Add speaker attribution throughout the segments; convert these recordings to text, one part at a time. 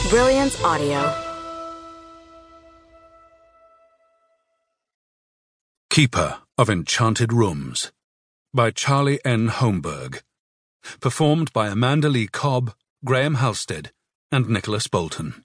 Speaker 1: Brilliance Audio.
Speaker 2: Keeper of Enchanted Rooms by Charlie N. Holmberg. Performed by Amanda Lee Cobb, Graham Halstead, and Nicholas Bolton.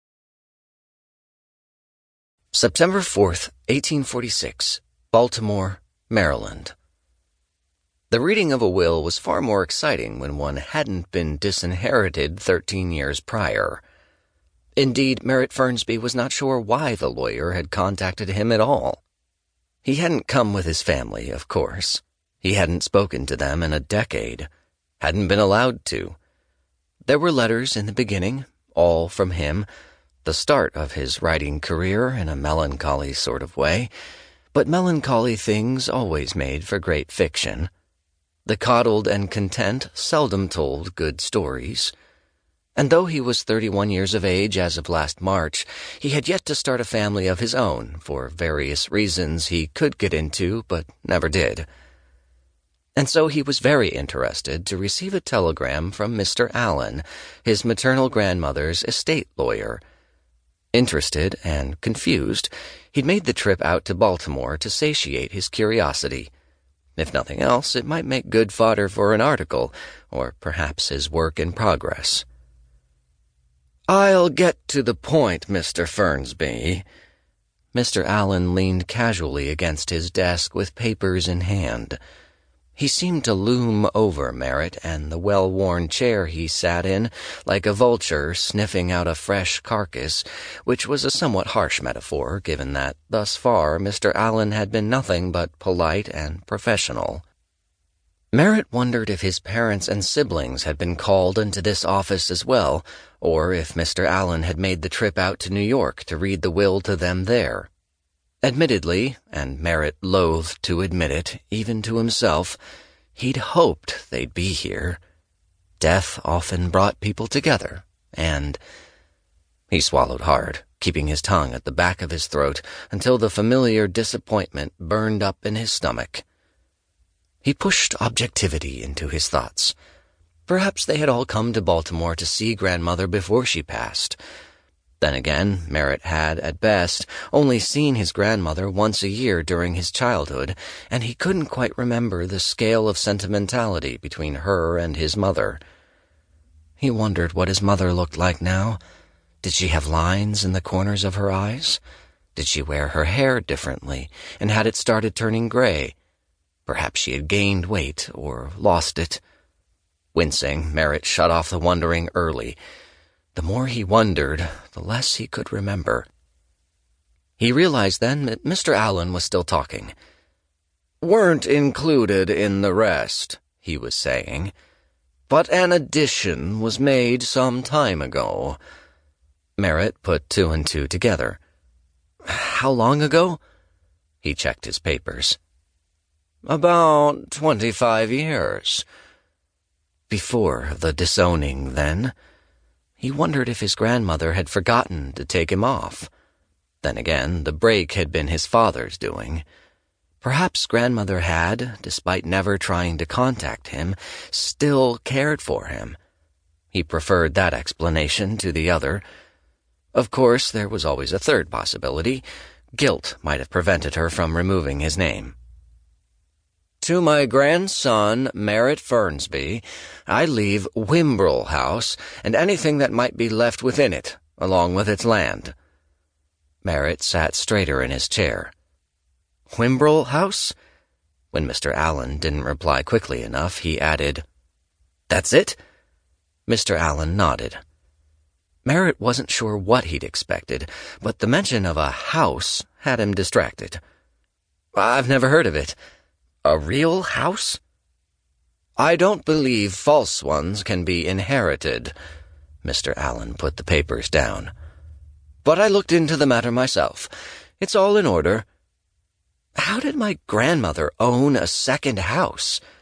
Speaker 3: September 4th, 1846, Baltimore, Maryland. The reading of a will was far more exciting when one hadn't been disinherited 13 years prior. Indeed, Merritt Fernsby was not sure why the lawyer had contacted him at all. He hadn't come with his family, of course. He hadn't spoken to them in a decade. Hadn't been allowed to. There were letters in the beginning, all from him, the start of his writing career in a melancholy sort of way, but melancholy things always made for great fiction. The coddled and content seldom told good stories. And though he was 31 years of age as of last March, he had yet to start a family of his own for various reasons he could get into but never did. And so he was very interested to receive a telegram from Mr. Allen, his maternal grandmother's estate lawyer. Interested and confused, he'd made the trip out to Baltimore to satiate his curiosity. If nothing else, it might make good fodder for an article, or perhaps his work in progress. "I'll get to the point, Mr. Fernsby." Mr. Allen leaned casually against his desk with papers in hand. He seemed to loom over Merritt and the well-worn chair he sat in like a vulture sniffing out a fresh carcass, which was a somewhat harsh metaphor, given that, thus far, Mr. Allen had been nothing but polite and professional. Merritt wondered if his parents and siblings had been called into this office as well, or if Mr. Allen had made the trip out to New York to read the will to them there. Admittedly, and Merritt loathed to admit it, even to himself, he'd hoped they'd be here. Death often brought people together, and... He swallowed hard, keeping his tongue at the back of his throat until the familiar disappointment burned up in his stomach. He pushed objectivity into his thoughts. Perhaps they had all come to Baltimore to see Grandmother before she passed. Then again, Merritt had, at best, only seen his grandmother once a year during his childhood, and he couldn't quite remember the scale of sentimentality between her and his mother. He wondered what his mother looked like now. Did she have lines in the corners of her eyes? Did she wear her hair differently, and had it started turning gray? Perhaps she had gained weight or lost it. Wincing, Merritt shut off the wondering early. The more he wondered, the less he could remember. He realized then that Mr. Allen was still talking. "Weren't included in the rest," he was saying, "but an addition was made some time ago." Merritt put two and two together. "How long ago?" He checked his papers. "About 25 years. Before the disowning, then." He wondered if his grandmother had forgotten to take him off. Then again, the break had been his father's doing. Perhaps Grandmother had, despite never trying to contact him, still cared for him. He preferred that explanation to the other. Of course, there was always a third possibility. Guilt might have prevented her from removing his name. "To my grandson, Merritt Fernsby, I leave Wimbrel House and anything that might be left within it, along with its land." Merritt sat straighter in his chair. "Wimbrel House?" When Mr. Allen didn't reply quickly enough, he added, "That's it?" Mr. Allen nodded. Merritt wasn't sure what he'd expected, but the mention of a house had him distracted. "I've never heard of it. A real house?" "I don't believe false ones can be inherited." Mr. Allen put the papers down. "But I looked into the matter myself. It's all in order." How did my grandmother own a second house?